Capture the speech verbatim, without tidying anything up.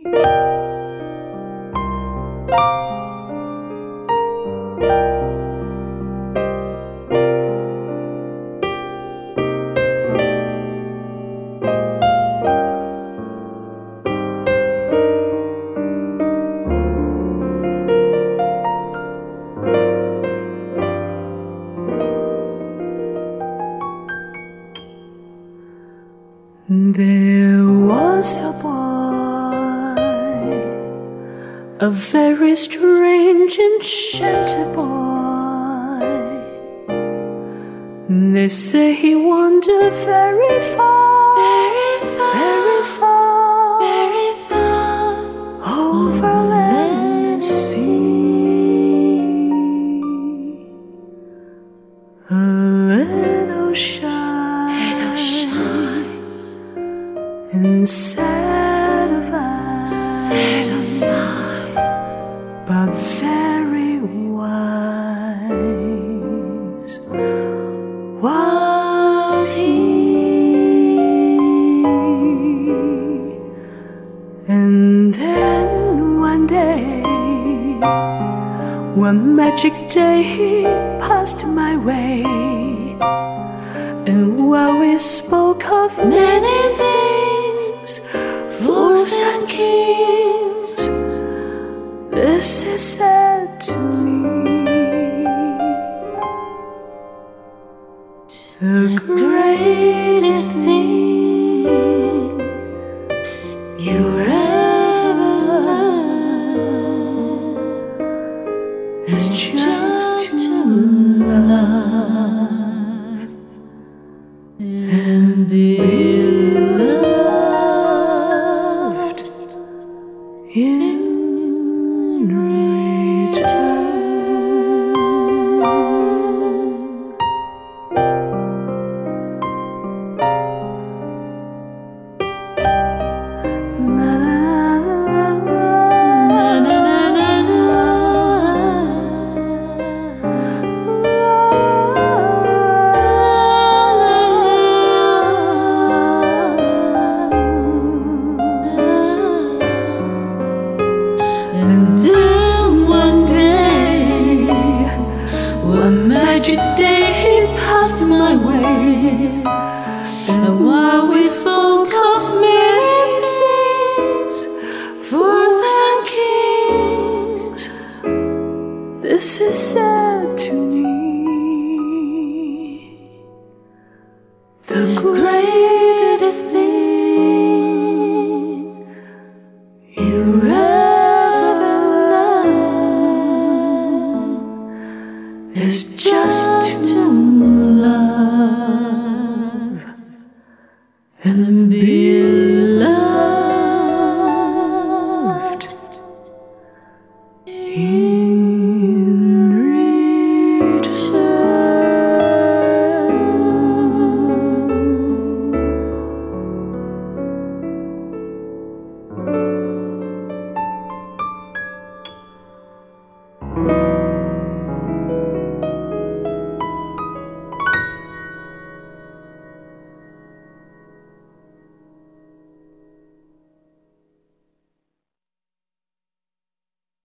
There was a boy, a very strange, enchanted boy. They say he wandered very far, very far, very far, very far, over land and sea. A little shy, little shy, and sad of eye, sad of eye, but very wise was he. And then one day, one magic day, he passed my way, and while we spoke of many things, fools and kings, this is said to me: the greatest thing you ever loved is just to love and be loved in